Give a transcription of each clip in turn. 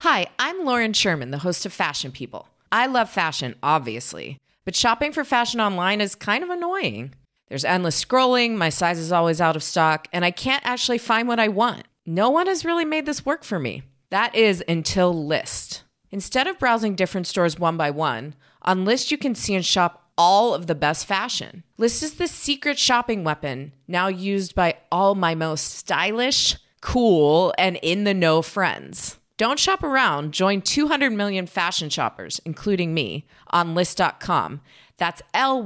Hi, I'm Lauren Sherman, the host of Fashion People. I love fashion, obviously, but shopping for fashion online is kind of annoying. There's endless scrolling, my size is always out of stock, and I can't actually find what I want. No one has really made this work for me. That is until Lyst. Instead of browsing different stores one by one, on Lyst you can see and shop all of the best fashion. Lyst is the secret shopping weapon, now used by all my most stylish, cool, and in-the-know friends. Don't shop around. Join 200 million fashion shoppers, including me, on Lyst.com. That's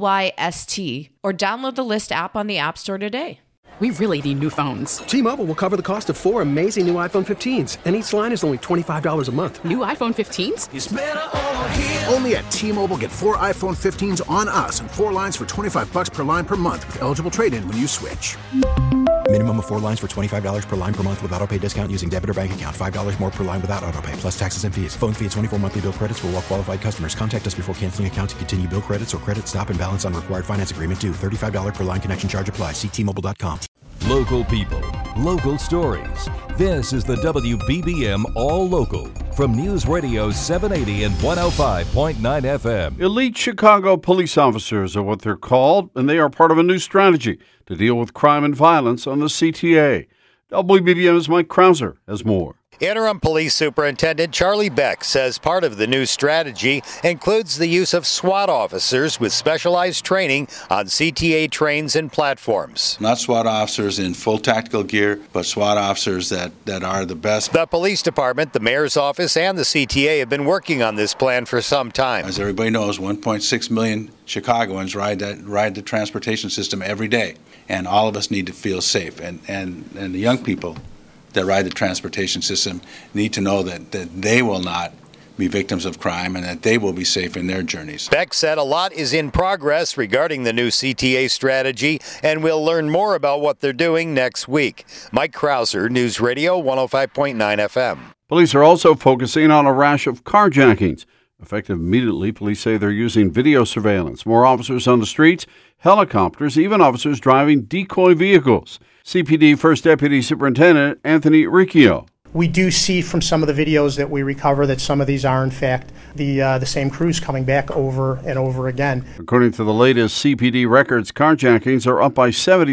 Lyst, or download the Lyst app on the App Store today. We really need new phones. T-Mobile will cover the cost of 4 amazing new iPhone 15s, and each line is only $25 a month. New iPhone 15s? It's better over here. Only at T-Mobile, get 4 iPhone 15s on us and 4 lines for $25 per line per month with eligible trade-in when you switch. Minimum of 4 lines for $25 per line per month with autopay discount using debit or bank account. $5 more per line without autopay, plus taxes and fees. Phone fee at 24 monthly bill credits for well-qualified customers. Contact us before canceling account to continue bill credits or credit stop and balance on required finance agreement due. $35 per line connection charge applies. See T-Mobile.com. Local people, local stories. This is the WBBM All Local from News Radio 780 and 105.9 FM. Elite Chicago police officers are what they're called, and they are part of a new strategy to deal with crime and violence on the CTA. WBBM's Mike Krauser has more. Interim Police Superintendent Charlie Beck says part of the new strategy includes the use of SWAT officers with specialized training on CTA trains and platforms. Not SWAT officers in full tactical gear, but SWAT officers that are the best. The police department, the mayor's office, and the CTA have been working on this plan for some time. As everybody knows, 1.6 million Chicagoans ride the transportation system every day, and all of us need to feel safe. And the young people that ride the transportation system need to know that they will not be victims of crime and that they will be safe in their journeys. Beck said a lot is in progress regarding the new CTA strategy, and we'll learn more about what they're doing next week. Mike Krauser, News Radio 105.9 FM. Police are also focusing on a rash of carjackings. Effective immediately, police say they're using video surveillance, more officers on the streets, helicopters, even officers driving decoy vehicles. CPD First Deputy Superintendent Anthony Riccio. We do see from some of the videos that we recover that some of these are, in fact, the same crews coming back over and over again. According to the latest CPD records, carjackings are up by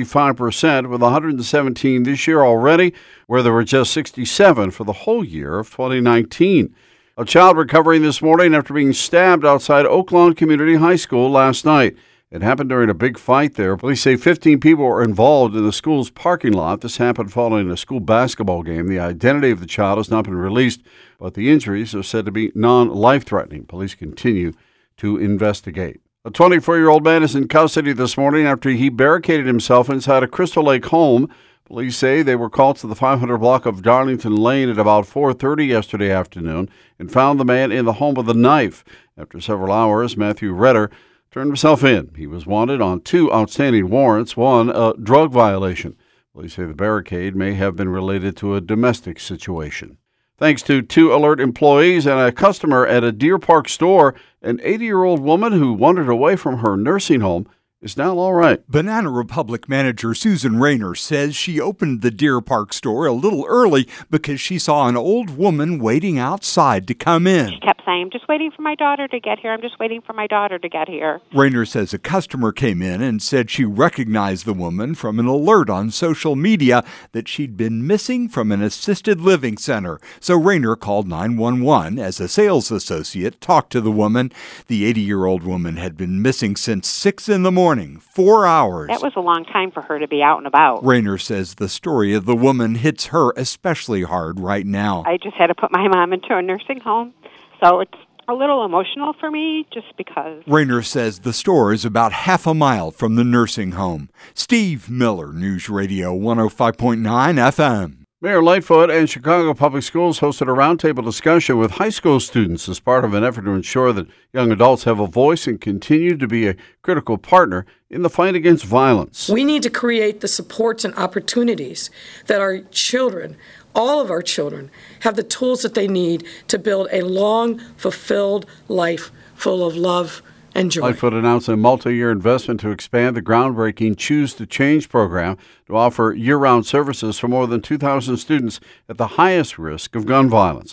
75%, with 117 this year already, where there were just 67 for the whole year of 2019. A child recovering this morning after being stabbed outside Oaklawn Community High School last night. It happened during a big fight there. Police say 15 people were involved in the school's parking lot. This happened following a school basketball game. The identity of the child has not been released, but the injuries are said to be non-life-threatening. Police continue to investigate. A 24-year-old man is in custody this morning after he barricaded himself inside a Crystal Lake home. Police say they were called to the 500 block of Darlington Lane at about 4:30 yesterday afternoon and found the man in the home with a knife. After several hours, Matthew Redder turned himself in. He was wanted on 2 outstanding warrants, one a drug violation. Police say the barricade may have been related to a domestic situation. Thanks to 2 alert employees and a customer at a Deer Park store, an 80-year-old woman who wandered away from her nursing home is now all right. Banana Republic manager Susan Rayner says she opened the Deer Park store a little early because she saw an old woman waiting outside to come in. She kept saying, I'm just waiting for my daughter to get here. I'm just waiting for my daughter to get here. Rayner says a customer came in and said she recognized the woman from an alert on social media that she'd been missing from an assisted living center. So Rayner called 911 as a sales associate talked to the woman. The 80-year-old woman had been missing since 6 in the morning. 4 hours. That was a long time for her to be out and about. Rayner says the story of the woman hits her especially hard right now. I just had to put my mom into a nursing home, so it's a little emotional for me just because. Rayner says the store is about half a mile from the nursing home. Steve Miller, News Radio 105.9 FM. Mayor Lightfoot and Chicago Public Schools hosted a roundtable discussion with high school students as part of an effort to ensure that young adults have a voice and continue to be a critical partner in the fight against violence. We need to create the supports and opportunities that our children, all of our children, have the tools that they need to build a long, fulfilled life full of love and joy. Lightfoot announced a multi-year investment to expand the groundbreaking Choose to Change program to offer year-round services for more than 2,000 students at the highest risk of gun violence.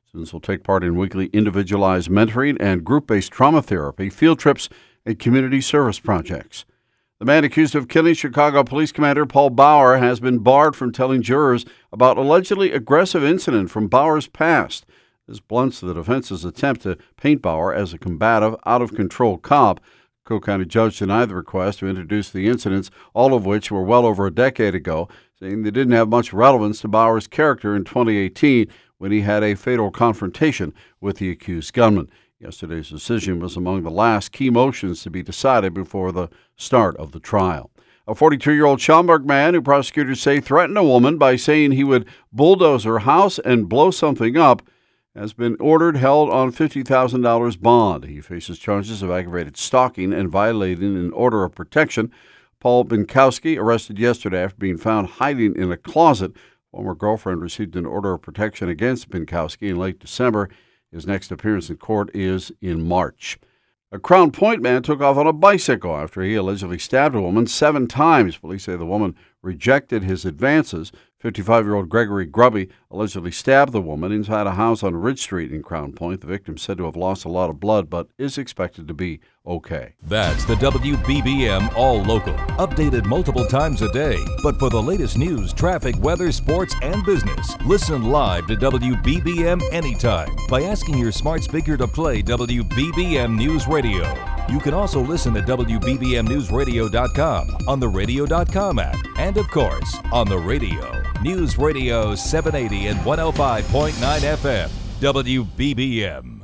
Students will take part in weekly individualized mentoring and group-based trauma therapy, field trips, and community service projects. The man accused of killing Chicago Police Commander Paul Bauer has been barred from telling jurors about allegedly aggressive incident from Bauer's past. This blunts the defense's attempt to paint Bauer as a combative, out-of-control cop. Cook County judge denied the request to introduce the incidents, all of which were well over a decade ago, saying they didn't have much relevance to Bauer's character in 2018 when he had a fatal confrontation with the accused gunman. Yesterday's decision was among the last key motions to be decided before the start of the trial. A 42-year-old Schaumburg man who prosecutors say threatened a woman by saying he would bulldoze her house and blow something up has been ordered held on $50,000 bond. He faces charges of aggravated stalking and violating an order of protection. Paul Binkowski, arrested yesterday after being found hiding in a closet. Former girlfriend received an order of protection against Binkowski in late December. His next appearance in court is in March. A Crown Point man took off on a bicycle after he allegedly stabbed a woman 7 times. Police say the woman rejected his advances. 55-year-old Gregory Grubby allegedly stabbed the woman inside a house on Ridge Street in Crown Point. The victim said to have lost a lot of blood, but is expected to be okay. That's the WBBM All Local. Updated multiple times a day. But for the latest news, traffic, weather, sports, and business, listen live to WBBM anytime by asking your smart speaker to play WBBM News Radio. You can also listen at WBBMNewsRadio.com, on the Radio.com app, and of course, on the radio. News Radio 780 and 105.9 FM, WBBM.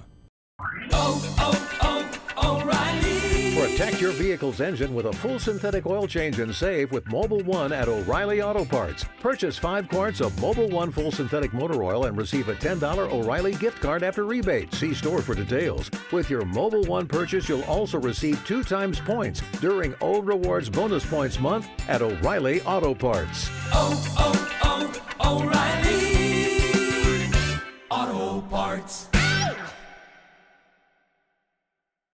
O'Reilly. Protect your vehicle's engine with a full synthetic oil change and save with Mobil 1 at O'Reilly Auto Parts. Purchase 5 quarts of Mobil 1 full synthetic motor oil and receive a $10 O'Reilly gift card after rebate. See store for details. With your Mobil 1 purchase, you'll also receive 2 times points during O Rewards Bonus Points Month at O'Reilly Auto Parts. O'Reilly Auto Parts.